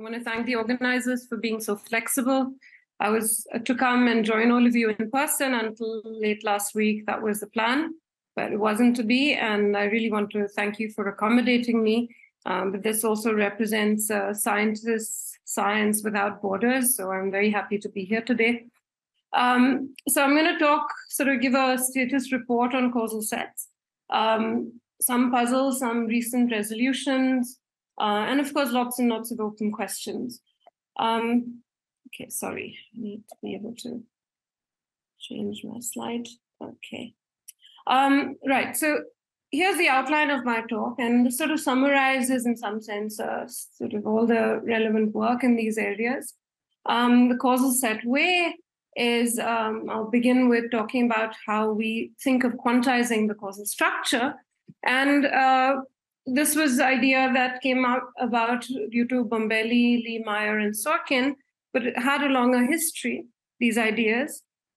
want to thank the organizers for being so flexible. I was to come and join all of you in person until late last week. That was the plan, but it wasn't to be. And I really want to thank you for accommodating me. But this also represents Science Without Borders. So I'm very happy to be here today. So I'm going to give a status report on causal sets, some puzzles, some recent resolutions, and of course, lots and lots of open questions. Okay, sorry, I need to be able to change my slide. Okay. Right, so here's the outline of my talk, and this sort of summarizes in some sense sort of all the relevant work in these areas. The causal set way is, I'll begin with talking about how we think of quantizing the causal structure. And this was the idea that came about due to Bombelli, Lee, Meyer, and Sorkin, but it had a longer history, these ideas.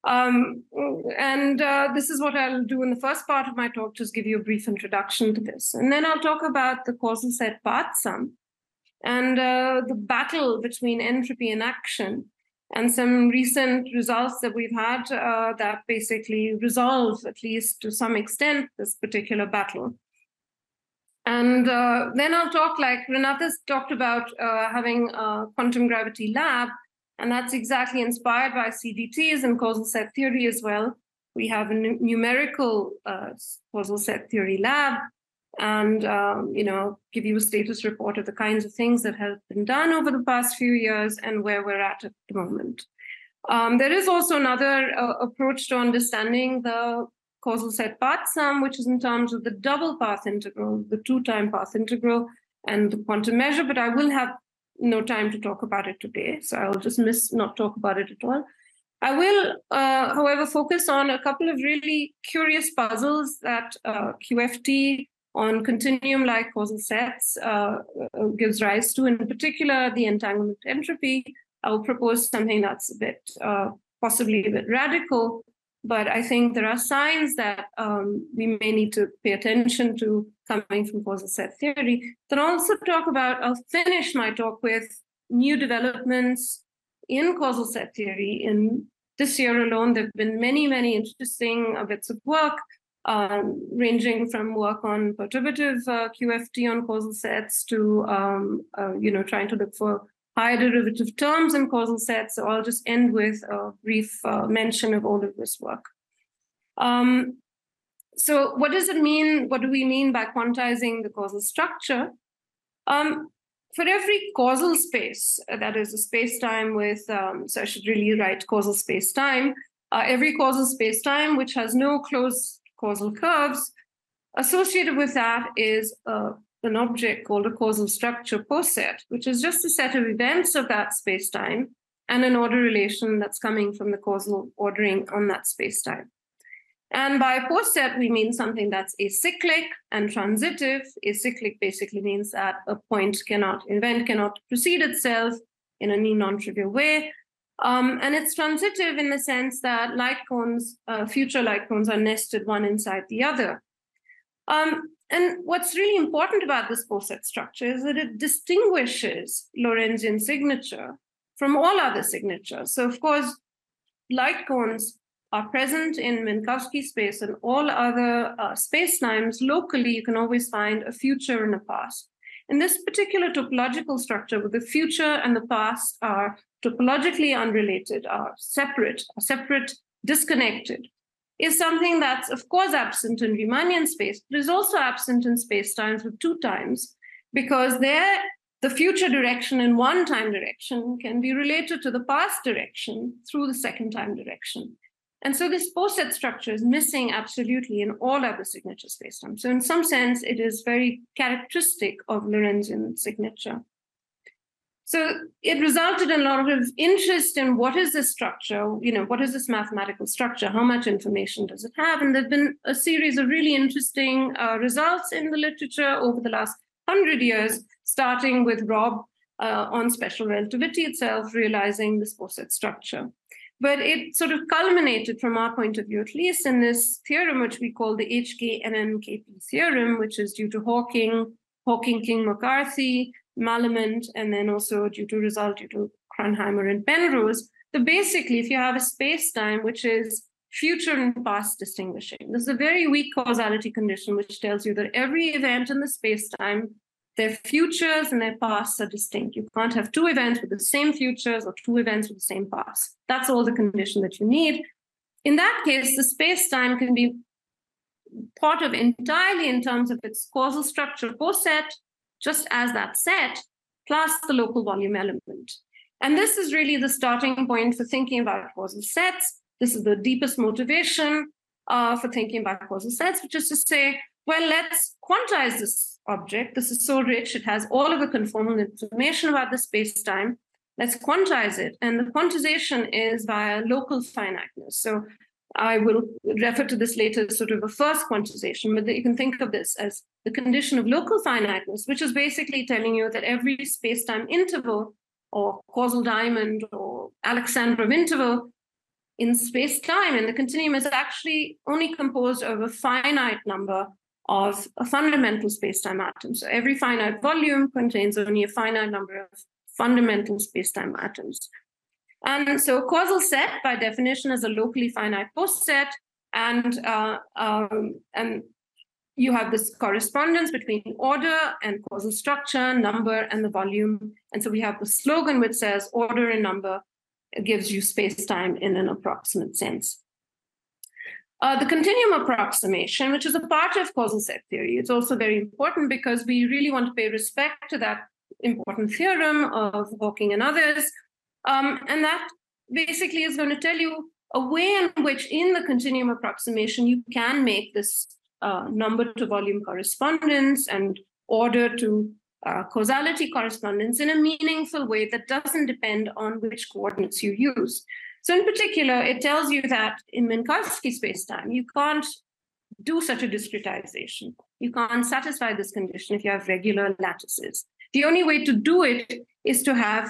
This is what I'll do in the first part of my talk, just give you a brief introduction to this. And then I'll talk about the causal set path sum and the battle between entropy and action, and some recent results that we've had that basically resolve, at least to some extent, this particular battle. And then I'll talk, like Renata's talked about, having a quantum gravity lab, and that's exactly inspired by CDTs and causal set theory as well. We have a numerical causal set theory lab, and give you a status report of the kinds of things that have been done over the past few years and where we're at the moment. There is also another approach to understanding the causal set path sum, which is in terms of the double path integral, the two-time path integral, and the quantum measure, but I will have no time to talk about it today, so I'll just not talk about it at all. I will, however, focus on a couple of really curious puzzles that QFT on continuum-like causal sets gives rise to, in particular, the entanglement entropy. I will propose something that's a bit, possibly a bit radical, but I think there are signs that we may need to pay attention to coming from causal set theory. Then I'll also I'll finish my talk with new developments in causal set theory. In this year alone, there have been many, many interesting bits of work, ranging from work on perturbative QFT on causal sets to, trying to look for higher derivative terms in causal sets. So I'll just end with a brief mention of all of this work. So what does it mean? What do we mean by quantizing the causal structure? For every causal space, that is a space-time with, so I should really write causal space-time, every causal space-time which has no closed causal curves, associated with that is an object called a causal structure poset, which is just a set of events of that space-time and an order relation that's coming from the causal ordering on that space-time. And by poset, we mean something that's acyclic and transitive. Acyclic basically means that a event cannot precede itself in any non-trivial way. And it's transitive in the sense that light cones, future light cones, are nested one inside the other. And what's really important about this poset structure is that it distinguishes Lorentzian signature from all other signatures. So, of course, light cones are present in Minkowski space and all other spacetimes. Locally, you can always find a future and a past. In this particular topological structure, where the future and the past are topologically unrelated, are separate, disconnected, is something that's, of course, absent in Riemannian space, but is also absent in spacetimes with two times, because there, the future direction in one time direction can be related to the past direction through the second time direction. And so this poset structure is missing absolutely in all other signature spacetimes. So in some sense, it is very characteristic of Lorentzian signature. So it resulted in a lot of interest in what is this structure, what is this mathematical structure, how much information does it have? And there've been a series of really interesting results in the literature over the last 100 years, starting with Rob on special relativity itself, realizing this poset structure. But it sort of culminated, from our point of view at least, in this theorem, which we call the HK-MMKP theorem, which is due to Hawking, King-McCarthy, Malamud, and then also due to Kronheimer and Penrose. So basically, if you have a space-time which is future and past distinguishing, this is a very weak causality condition which tells you that every event in the space-time, their futures and their pasts are distinct. You can't have two events with the same futures or two events with the same past. That's all the condition that you need. In that case, the space-time can be thought of entirely in terms of its causal structure coset, just as that set, plus the local volume element. And this is really the starting point for thinking about causal sets. This is the deepest motivation for thinking about causal sets, which is to say, well, let's quantize this object. This is so rich. It has all of the conformal information about the space-time. Let's quantize it. And the quantization is via local finiteness. So I will refer to this later as sort of a first quantization, but you can think of this as the condition of local finiteness, which is basically telling you that every space-time interval or causal diamond or Alexandrov interval in space-time in the continuum is actually only composed of a finite number of a fundamental space-time atoms. So every finite volume contains only a finite number of fundamental space-time atoms. And so causal set, by definition, is a locally finite post-set, and you have this correspondence between order and causal structure, number, and the volume. And so we have the slogan which says order and number gives you space-time in an approximate sense. The continuum approximation, which is a part of causal set theory, it's also very important because we really want to pay respect to that important theorem of Hawking and others. And that basically is going to tell you a way in which in the continuum approximation, you can make this number to volume correspondence and order to causality correspondence in a meaningful way that doesn't depend on which coordinates you use. So in particular, it tells you that in Minkowski spacetime, you can't do such a discretization. You can't satisfy this condition if you have regular lattices. The only way to do it is to have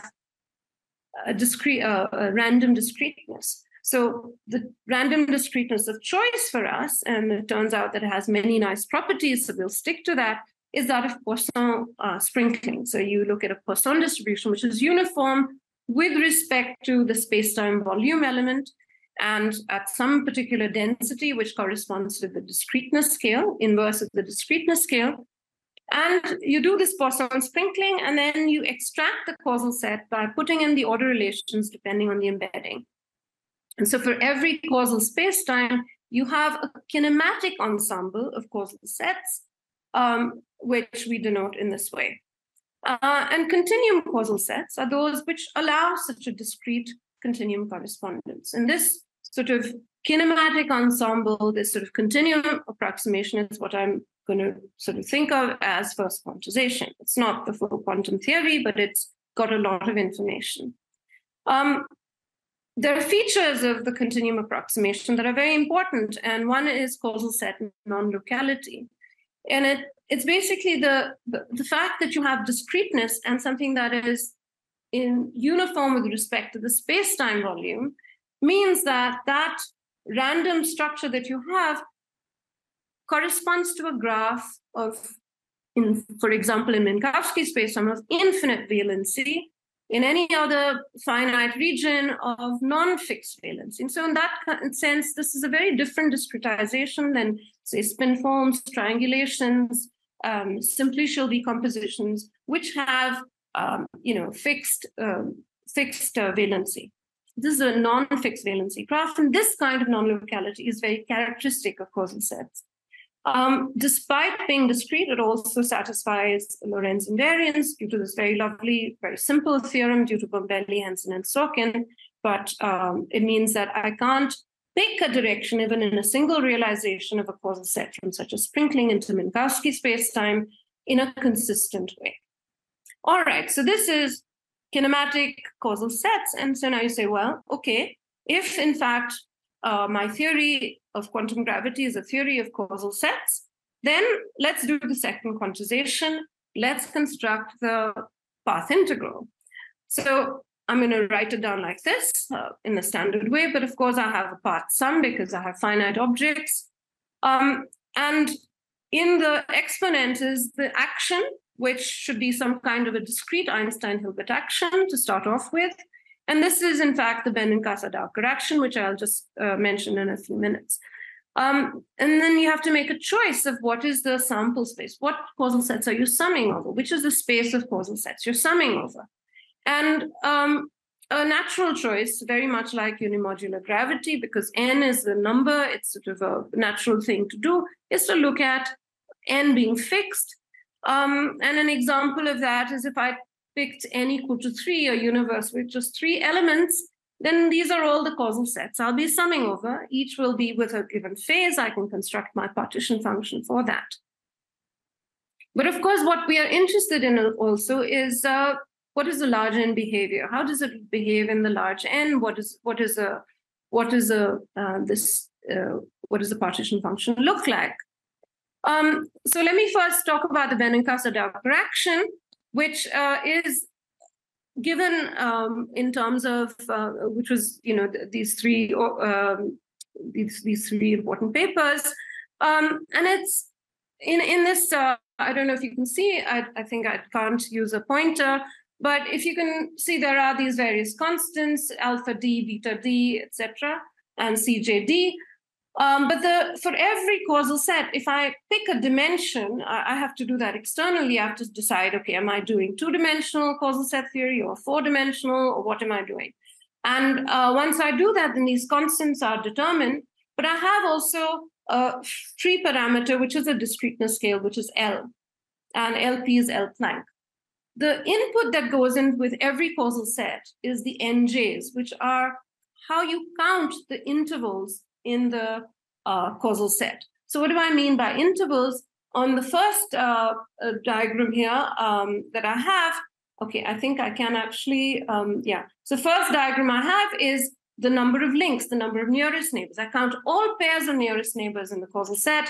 a random discreteness. So the random discreteness of choice for us, and it turns out that it has many nice properties, so we'll stick to that, is that of Poisson sprinkling. So you look at a Poisson distribution, which is uniform with respect to the space-time volume element and at some particular density, which corresponds to the discreteness scale, inverse of the discreteness scale. And you do this Poisson sprinkling, and then you extract the causal set by putting in the order relations depending on the embedding. And so for every causal spacetime, you have a kinematic ensemble of causal sets, which we denote in this way. And continuum causal sets are those which allow such a discrete continuum correspondence. And this sort of kinematic ensemble, this sort of continuum approximation is what I'm going to sort of think of as first quantization. It's not the full quantum theory, but it's got a lot of information. There are features of the continuum approximation that are very important, and one is causal set non-locality. And it's basically the fact that you have discreteness and something that is in uniform with respect to the space-time volume means that that random structure that you have corresponds to a graph of, for example, in Minkowski spacetime, of infinite valency in any other finite region of non-fixed valency. And so in that sense, this is a very different discretization than, say, spinforms, triangulations, simplicial decompositions, which have, fixed valency. This is a non-fixed valency graph, and this kind of non-locality is very characteristic of causal sets. Despite being discrete, it also satisfies Lorentz invariance due to this very lovely, very simple theorem due to Bombelli, Hansen, and Sorkin. But it means that I can't pick a direction even in a single realization of a causal set from such a sprinkling into Minkowski spacetime in a consistent way. All right, so this is kinematic causal sets. And so now you say, well, okay, if in fact my theory of quantum gravity is a theory of causal sets, then let's do the second quantization. Let's construct the path integral. So I'm going to write it down like this in the standard way, but of course I have a path sum because I have finite objects. And in the exponent is the action which should be some kind of a discrete Einstein-Hilbert action to start off with. And this is, in fact, the Benincasa-Dowker action, which I'll just mention in a few minutes. And then you have to make a choice of what is the sample space. What causal sets are you summing over? Which is the space of causal sets you're summing over? And a natural choice, very much like unimodular gravity, because n is the number, it's sort of a natural thing to do, is to look at n being fixed. And an example of that is if I picked n equal to 3, a universe with just 3 elements, then these are all the causal sets I'll be summing over. Each will be with a given phase. I can construct my partition function for that. But of course, what we are interested in also is what is the large n behavior? How does it behave in the large n? What does the partition function look like? So let me first talk about the Benincasa-Dowker action, which is given in terms of which was these three important papers, and it's in this. I don't know if you can see. I think I can't use a pointer, but if you can see, there are these various constants: alpha d, beta d, etc., and CJD. But for every causal set, if I pick a dimension, I have to do that externally. I have to decide, okay, am I doing 2-dimensional causal set theory or 4-dimensional, or what am I doing? And once I do that, then these constants are determined. But I have also a 3-parameter, which is a discreteness scale, which is L. And LP is L Planck. The input that goes in with every causal set is the NJs, which are how you count the intervals in the causal set. So what do I mean by intervals? On the first diagram here that I have, okay, I think I can actually, So first diagram I have is the number of links, the number of nearest neighbors. I count all pairs of nearest neighbors in the causal set,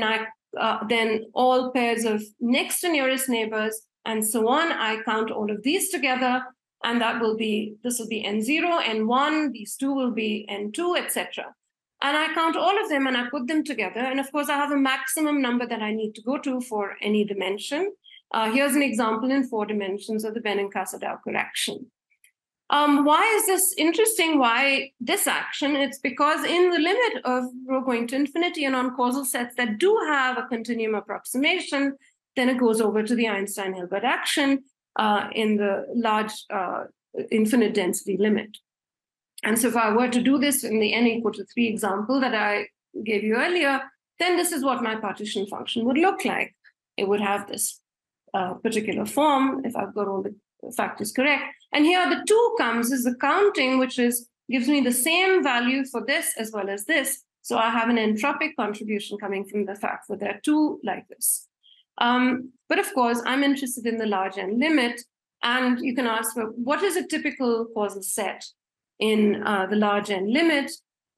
then all pairs of next to nearest neighbors, and so on. I count all of these together, and this will be N0, N1, these two will be N2, etc. And I count all of them and I put them together. And of course, I have a maximum number that I need to go to for any dimension. Here's an example in 4 dimensions of the Benincasa-Dowker action. Why is this interesting? Why this action? It's because in the limit of rho going to infinity and on causal sets that do have a continuum approximation, then it goes over to the Einstein-Hilbert action in the large infinite density limit. And so if I were to do this in the n equal to 3 example that I gave you earlier, then this is what my partition function would look like. It would have this particular form if I've got all the factors correct. And here the 2 comes is the counting, which gives me the same value for this as well as this. So I have an entropic contribution coming from the fact that there are 2 like this. But of course, I'm interested in the large n limit. And you can ask, well, what is a typical causal set in the large n limit?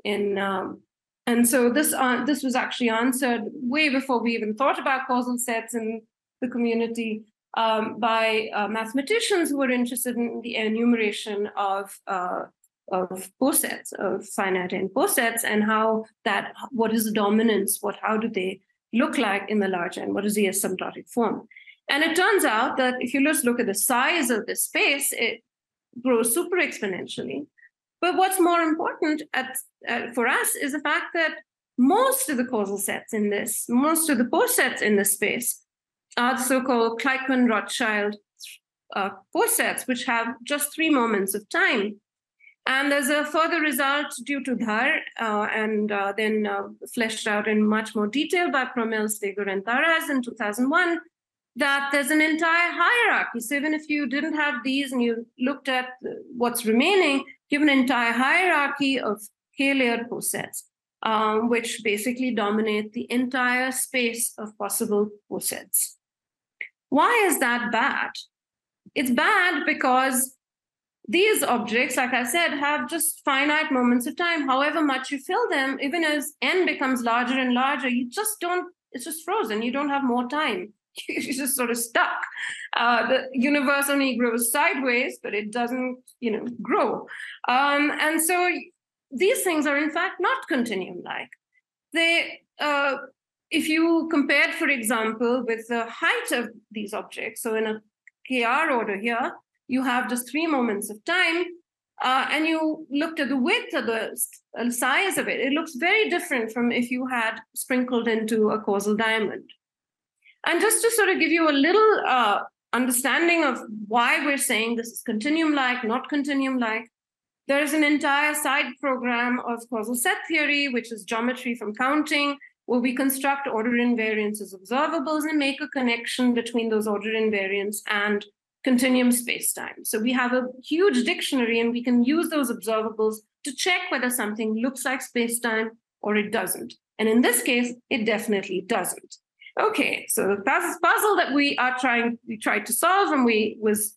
And so this was actually answered way before we even thought about causal sets in the community by mathematicians who were interested in the enumeration of posets, of finite n posets, and what is the dominance, how do they look like in the large n, what is the asymptotic form? And it turns out that if you just look at the size of the space, it grows super exponentially. But what's more important for us is the fact that most of the causal sets in this, most of the posets in this space are the so-called Gleichmann-Rothschild posets, which have just 3 moments of time. And there's a further result due to Dhar and then fleshed out in much more detail by Promel, Steger, and Taras in 2001, that there's an entire hierarchy. So even if you didn't have these and you looked at what's remaining, you have an entire hierarchy of k-layered posets, which basically dominate the entire space of possible posets. Why is that bad? It's bad because these objects, like I said, have just finite moments of time. However much you fill them, even as n becomes larger and larger, it's just frozen. You don't have more time. You're just sort of stuck. The universe only grows sideways, but it doesn't, grow. And so these things are in fact not continuum-like. They if you compared, for example, with the height of these objects, so in a KR order here, you have just 3 moments of time, and you looked at the width of the size of it, it looks very different from if you had sprinkled into a causal diamond. And just to sort of give you a little understanding of why we're saying this is continuum-like, not continuum-like, there is an entire side program of causal set theory, which is geometry from counting, where we construct order invariants as observables and make a connection between those order invariants and continuum spacetime. So we have a huge dictionary, and we can use those observables to check whether something looks like spacetime or it doesn't. And in this case, it definitely doesn't. Okay, so the puzzle that we tried to solve, and was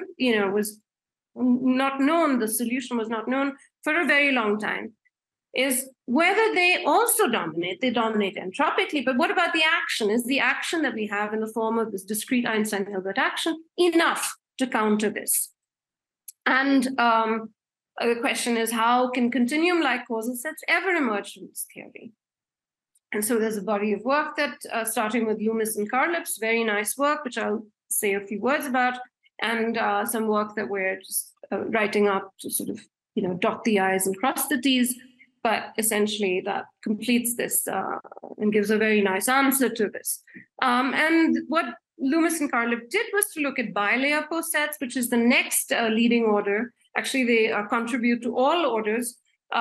not known, the solution was not known for a very long time, is whether they also dominate. They dominate entropically, but what about the action? Is the action that we have in the form of this discrete Einstein-Hilbert action enough to counter this? And the question is, how can continuum-like causal sets ever emerge from this theory? And so there's a body of work that, starting with Loomis and Carlips, very nice work, which I'll say a few words about, and some work that we're just writing up to sort of, dot the I's and cross the T's. But essentially that completes this and gives a very nice answer to this. And what Loomis and Carlips did was to look at bilayer posets, which is the next leading order. Actually, they contribute to all orders.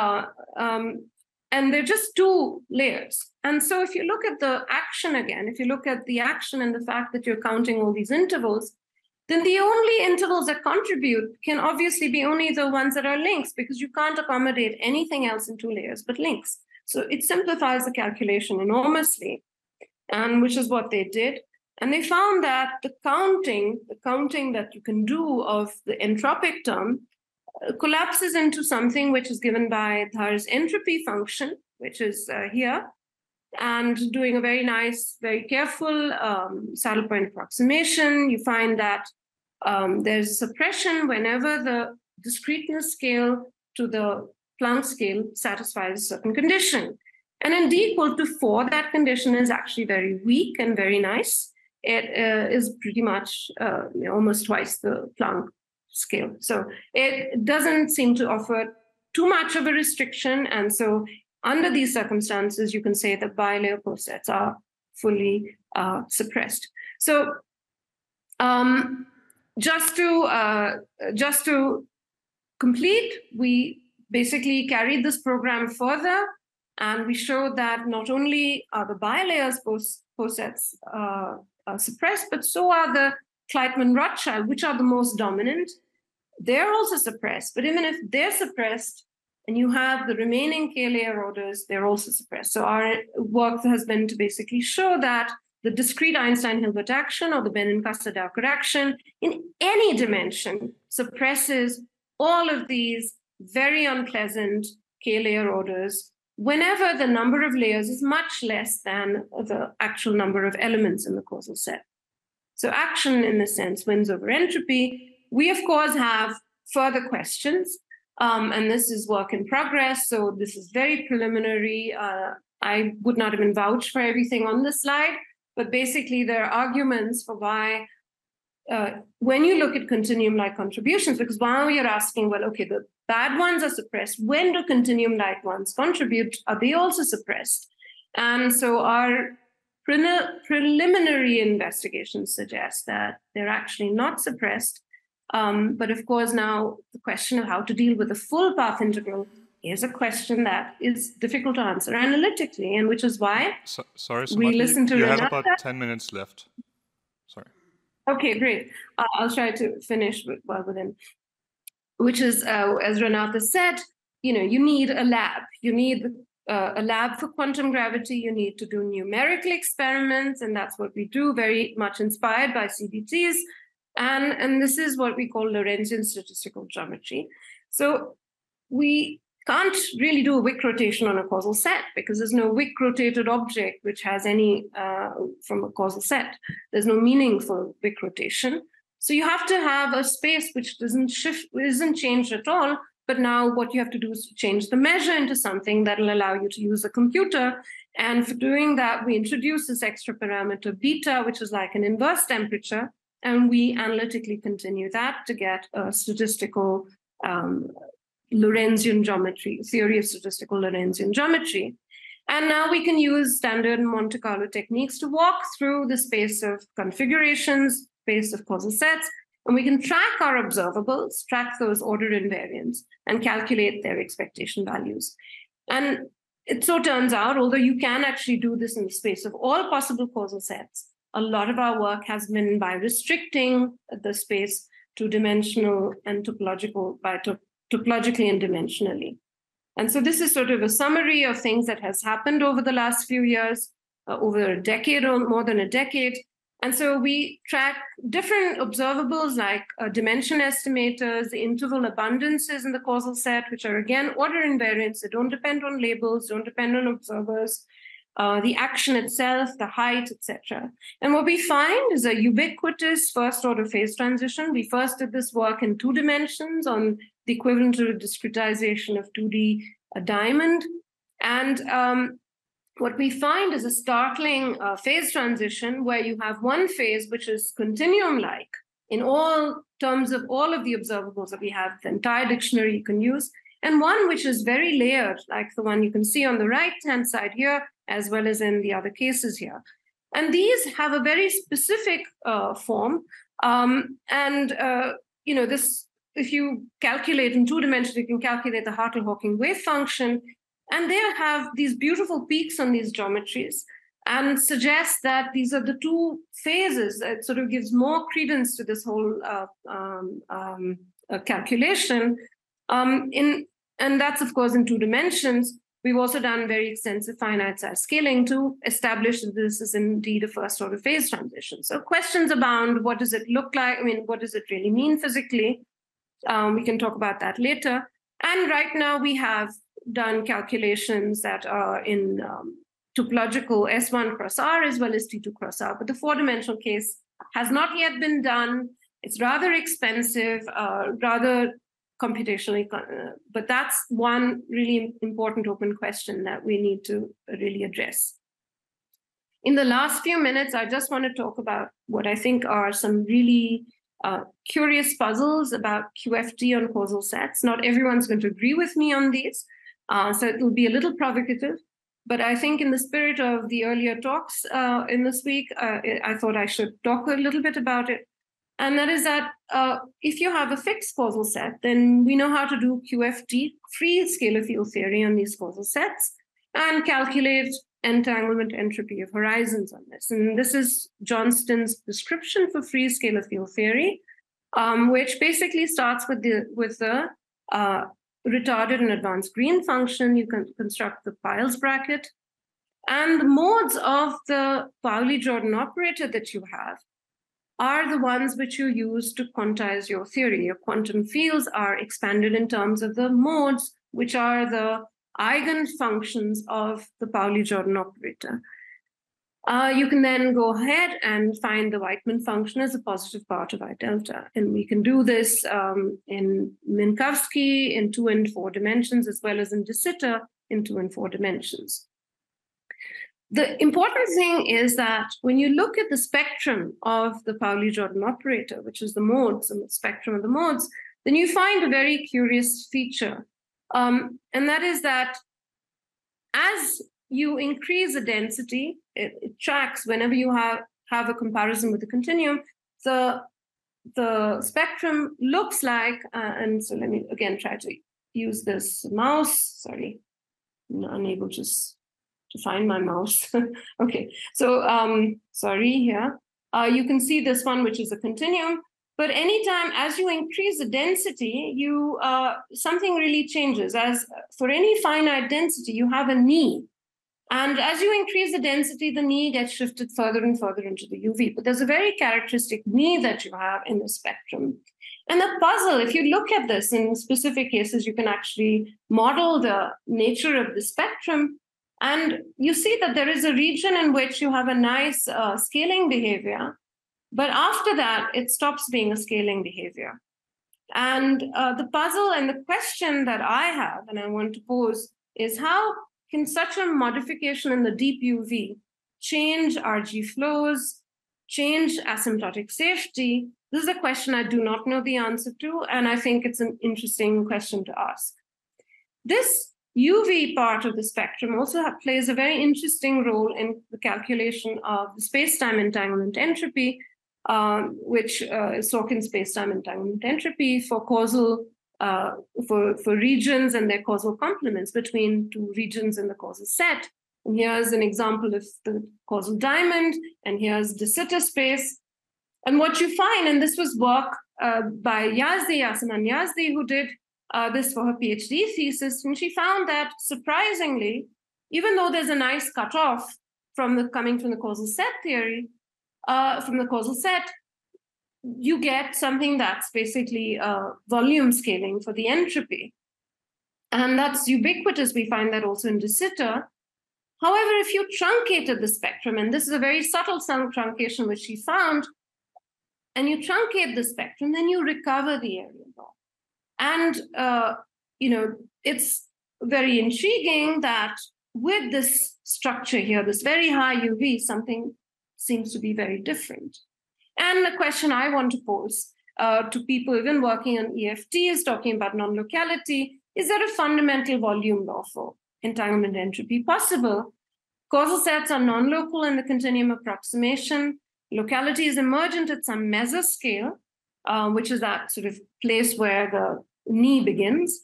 And they're just 2 layers. And so if you look at the action again, if you look at the action and the fact that you're counting all these intervals, then the only intervals that contribute can obviously be only the ones that are links, because you can't accommodate anything else in 2 layers but links. So it simplifies the calculation enormously, and which is what they did. And they found that the counting that you can do of the entropic term collapses into something which is given by Dhar's entropy function, which is here, and doing a very nice, very careful saddle point approximation, you find that there's suppression whenever the discreteness scale to the Planck scale satisfies a certain condition. And in d equal to 4, that condition is actually very weak and very nice. It is pretty much almost twice the Planck scale. So it doesn't seem to offer too much of a restriction. And so under these circumstances, you can say that bilayer posets are fully suppressed. So just to complete, we basically carried this program further, and we showed that not only are the bilayers posets suppressed, but so are the Kleitman-Rothschild, which are the most dominant. They're also suppressed, but even if they're suppressed and you have the remaining K-layer orders, they're also suppressed. So our work has been to basically show that the discrete Einstein-Hilbert action or the Benin-Casadauer action in any dimension suppresses all of these very unpleasant K-layer orders whenever the number of layers is much less than the actual number of elements in the causal set. So action, in a sense, wins over entropy. We, of course, have further questions, and this is work in progress. So this is very preliminary. I would not even vouch for everything on this slide, but basically there are arguments for why, when you look at continuum-like contributions, because while you're asking, well, okay, the bad ones are suppressed, when do continuum-like ones contribute? Are they also suppressed? And so our preliminary investigations suggest that they're actually not suppressed. But of course, now the question of how to deal with a full path integral is a question that is difficult to answer analytically, and which is why sorry, we listen to Renata. You have about 10 minutes left. Sorry. Okay, great. I'll try to finish within, which is, as Renata said, you need a lab. You need a lab for quantum gravity. You need to do numerical experiments, and that's what we do, very much inspired by CDTs. And this is what we call Lorentzian statistical geometry. So we can't really do a Wick rotation on a causal set because there's no Wick rotated object which has any from a causal set. There's no meaningful Wick rotation. So you have to have a space which isn't changed at all. But now what you have to do is to change the measure into something that will allow you to use a computer And for doing that, we introduce this extra parameter beta, which is like an inverse temperature, and we analytically continue that to get a statistical Lorentzian geometry, theory of statistical Lorentzian geometry. And now we can use standard Monte Carlo techniques to walk through the space of configurations, space of causal sets, and we can track our observables, track those order invariants, and calculate their expectation values. And it so turns out, although you can actually do this in the space of all possible causal sets, a lot of our work has been by restricting the space two-dimensional and topological, topologically and dimensionally. And so this is sort of a summary of things that has happened over the last few years, over a decade or more than a decade. And so we track different observables like dimension estimators, the interval abundances in the causal set, which are again order invariants that don't depend on labels, don't depend on observers, the action itself, the height, etc. And what we find is a ubiquitous first order phase transition. We first did this work in 2 dimensions on the equivalent to a discretization of 2D diamond. And what we find is a startling phase transition where you have one phase which is continuum-like in all terms of all of the observables that we have, the entire dictionary you can use, and one which is very layered, like the one you can see on the right-hand side here, as well as in the other cases here. And these have a very specific form. This, if you calculate in 2 dimensions, you can calculate the Hartle-Hawking wave function, and they have these beautiful peaks on these geometries and suggest that these are the 2 phases. It sort of gives more credence to this whole calculation. And that's, of course, in 2 dimensions. We've also done very extensive finite size scaling to establish that this is indeed a first order phase transition. So questions abound. What does it look like? I mean, what does it really mean physically? We can talk about that later. And right now we have done calculations that are in topological S1 cross R as well as T2 cross R. But the 4-dimensional case has not yet been done. It's rather expensive, rather computationally, but that's one really important open question that we need to really address. In the last few minutes, I just want to talk about what I think are some really curious puzzles about QFT on causal sets. Not everyone's going to agree with me on these, so it will be a little provocative. But I think in the spirit of the earlier talks in this week, I thought I should talk a little bit about it. And that is that if you have a fixed causal set, then we know how to do QFT, free scalar field theory on these causal sets, and calculate entanglement entropy of horizons on this. And this is Johnston's description for free scalar field theory, which basically starts with the retarded and advanced green function. You can construct the Piles bracket. And the modes of the Pauli-Jordan operator that you have are the ones which you use to quantize your theory. Your quantum fields are expanded in terms of the modes, which are the eigenfunctions of the Pauli-Jordan operator. You can then go ahead and find the Weitman function as a positive part of I delta. And we can do this in Minkowski in 2 and 4 dimensions, as well as in de Sitter in 2 and 4 dimensions. The important thing is that when you look at the spectrum of the Pauli-Jordan operator, which is the modes and the spectrum of the modes, then you find a very curious feature. And that is that as you increase the density, it tracks whenever you have a comparison with the continuum, the spectrum looks like, and so let me again try to use this mouse. Sorry, I'm unable to find my mouse. Okay, so sorry here. You can see this one, which is a continuum. But anytime as you increase the density, something really changes. As for any finite density, you have a knee. And as you increase the density, the knee gets shifted further and further into the UV. But there's a very characteristic knee that you have in the spectrum. And the puzzle, if you look at this in specific cases, you can actually model the nature of the spectrum. And you see that there is a region in which you have a nice scaling behavior. But after that, it stops being a scaling behavior. And the puzzle and the question that I have, and I want to pose, is how can such a modification in the deep UV change RG flows, change asymptotic safety? This is a question I do not know the answer to, and I think it's an interesting question to ask. This UV part of the spectrum also plays a very interesting role in the calculation of the space-time entanglement entropy, which is Sorkin space-time entanglement entropy for causal for regions and their causal complements between two regions in the causal set. And here's an example of the causal diamond, and here's de Sitter space. And what you find, and this was work by Yazdi, Yaseman Yazdi, who did this for her PhD thesis, and she found that surprisingly, even though there's a nice cutoff coming from the causal set theory, from the causal set, you get something that's basically volume scaling for the entropy. And that's ubiquitous. We find that also in de Sitter. However, if you truncated the spectrum, and this is a very subtle truncation which she found, and you truncate the spectrum, then you recover the area law. And it's very intriguing that with this structure here, this very high UV, something seems to be very different. And the question I want to pose to people even working on EFTs, talking about non-locality, is there a fundamental volume law for entanglement entropy possible? Causal sets are non-local in the continuum approximation. Locality is emergent at some mesoscale, which is that sort of place where the knee begins.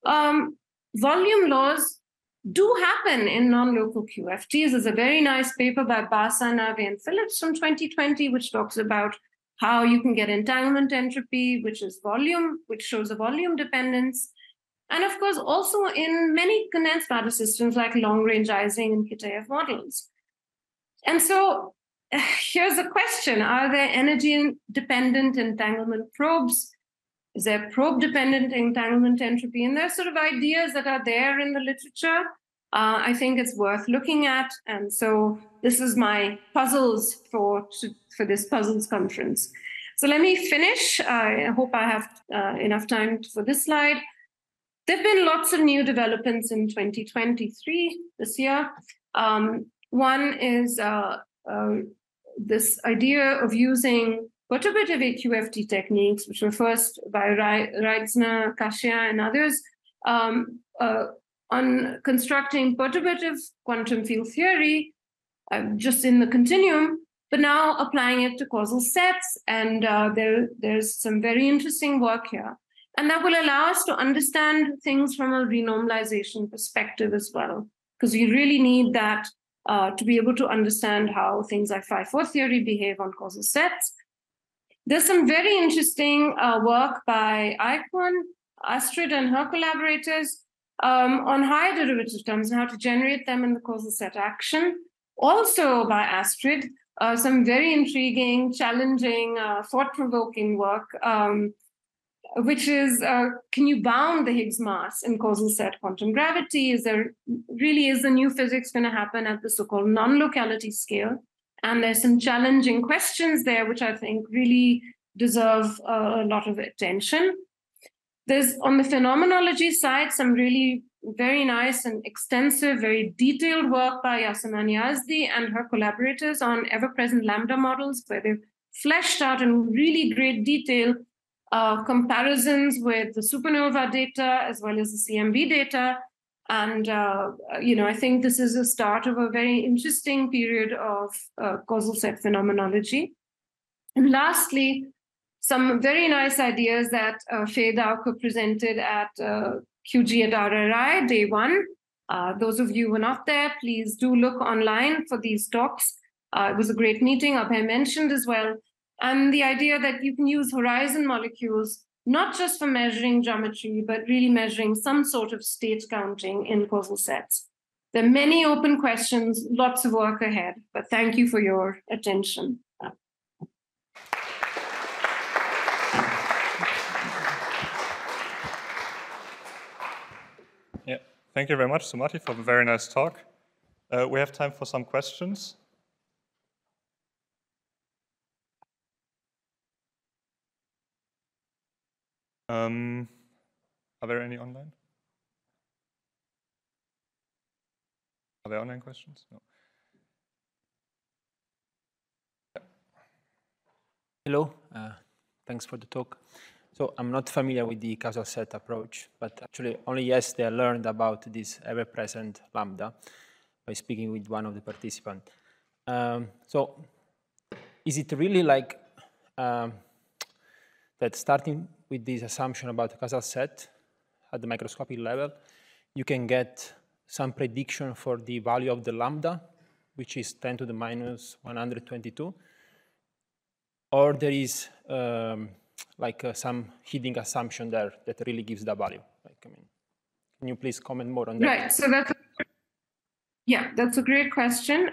Volume laws do happen in non-local QFTs. There's a very nice paper by Basa, Nave, and Phillips from 2020, which talks about how you can get entanglement entropy, which is volume, which shows a volume dependence. And of course, also in many condensed matter systems like long-range Ising and Kitaev models. And so here's a question. Are there energy-dependent entanglement probes? Is there probe-dependent entanglement entropy? And there's sort of ideas that are there in the literature. I think it's worth looking at. And so this is my puzzles for this puzzles conference. So let me finish. I hope I have enough time for this slide. There have been lots of new developments in 2023, this year. One is this idea of using perturbative AQFT techniques, which were first by Reitzner, Kasia, and others, on constructing perturbative quantum field theory just in the continuum, but now applying it to causal sets. And there's some very interesting work here. And that will allow us to understand things from a renormalization perspective as well, because we really need that to be able to understand how things like phi-4 theory behave on causal sets. There's some very interesting work by Eichhorn, Astrid, and her collaborators on higher derivative terms and how to generate them in the causal set action. Also by Astrid, some very intriguing, challenging, thought-provoking work, which is, can you bound the Higgs mass in causal set quantum gravity? Is the new physics going to happen at the so-called non-locality scale? And there's some challenging questions there, which I think really deserve a lot of attention. There's, on the phenomenology side, some really very nice and extensive, very detailed work by Yaseman Yazdi and her collaborators on ever-present lambda models, where they've fleshed out in really great detail comparisons with the supernova data as well as the CMB data. And, I think this is a start of a very interesting period of causal set phenomenology. And lastly, some very nice ideas that Faye Dowker presented at QG at RRI day one. Those of you who were not there, please do look online for these talks. It was a great meeting, Abhay mentioned as well. And the idea that you can use horizon molecules not just for measuring geometry, but really measuring some sort of state counting in causal sets. There are many open questions, lots of work ahead, but thank you for your attention. Yeah, thank you very much, Sumati, for a very nice talk. We have time for some questions. Are there any online? Are there online questions? No. Hello, thanks for the talk. So I'm not familiar with the causal set approach, but actually only yesterday I learned about this ever-present lambda by speaking with one of the participants. So is it really like that starting with this assumption about the causal set at the microscopic level, you can get some prediction for the value of the lambda, which is 10 to the minus 122? Or there is some hidden assumption there that really gives the value? Can you please comment more on that? Right. So that's a great question.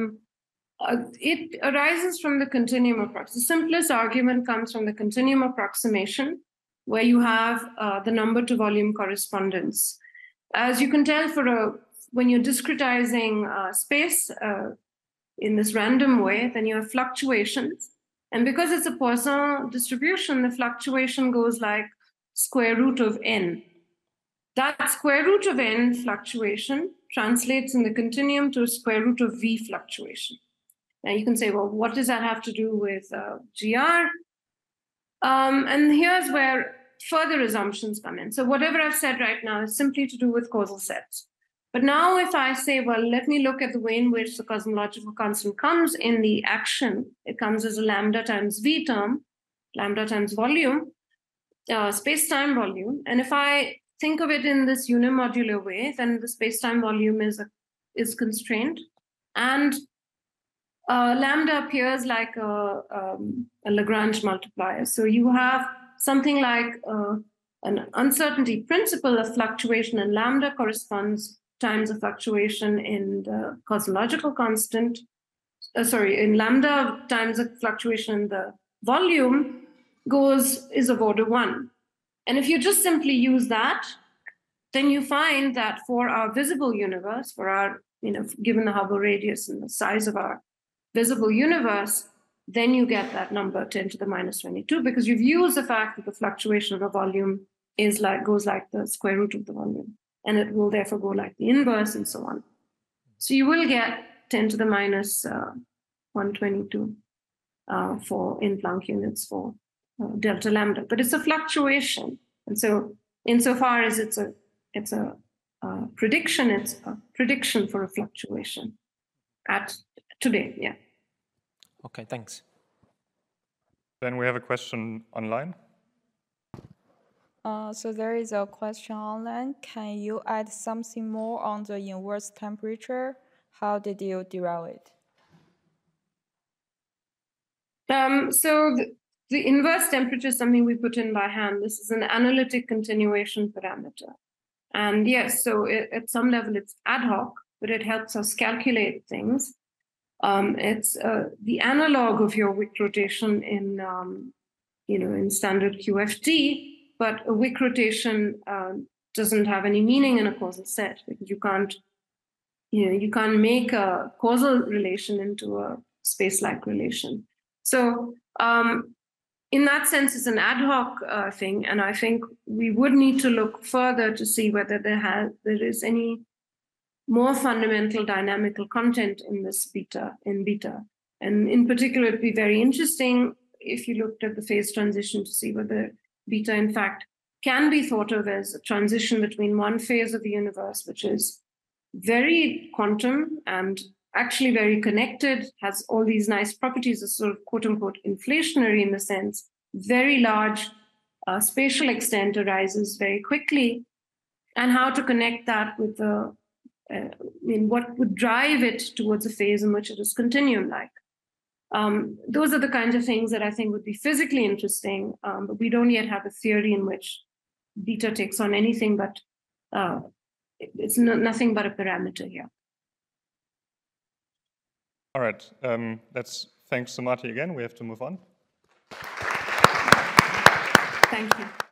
It arises from the continuum approximation. The simplest argument comes from the continuum approximation, where you have the number to volume correspondence. As you can tell, when you're discretizing space in this random way, then you have fluctuations. And because it's a Poisson distribution, the fluctuation goes like square root of n. That square root of n fluctuation translates in the continuum to a square root of v fluctuation. Now you can say, well, what does that have to do with GR? And here's where further assumptions come in. So whatever I've said right now is simply to do with causal sets. But now if I say, well, let me look at the way in which the cosmological constant comes in the action, it comes as a lambda times v term, lambda times volume, space-time volume. And if I think of it in this unimodular way, then the space-time volume is constrained. And lambda appears like a Lagrange multiplier. So you have something like an uncertainty principle of fluctuation, and lambda corresponds times a fluctuation in the cosmological constant, in lambda times a fluctuation in the volume is of order 1. And if you just simply use that, then you find that for our visible universe, for our, given the Hubble radius and the size of our visible universe, then you get that number 10 to the minus 22, because you've used the fact that the fluctuation of a volume goes like the square root of the volume, and it will therefore go like the inverse and so on. So you will get 10 to the minus 122 in Planck units for delta lambda, but it's a fluctuation. And so insofar as it's a prediction, it's a prediction for a fluctuation at today, yeah. Okay, thanks. Then we have a question online. So there is a question online. Can you add something more on the inverse temperature? How did you derive it? So the inverse temperature is something we put in by hand. This is an analytic continuation parameter. And yes, so at some level it's ad hoc, but it helps us calculate things. It's the analog of your Wick rotation in standard QFT, but a Wick rotation doesn't have any meaning in a causal set, because you can't make a causal relation into a space-like relation. So in that sense, it's an ad hoc thing, and I think we would need to look further to see whether there is any more fundamental dynamical content in this beta. And in particular, it'd be very interesting if you looked at the phase transition to see whether beta, in fact, can be thought of as a transition between one phase of the universe, which is very quantum and actually very connected, has all these nice properties, is sort of quote unquote inflationary in the sense, very large spatial extent arises very quickly, and how to connect that with what would drive it towards a phase in which it is continuum-like. Those are the kinds of things that I think would be physically interesting, but we don't yet have a theory in which beta takes on anything but, it's nothing but a parameter here. All right, thanks to Marty again. We have to move on. Thank you.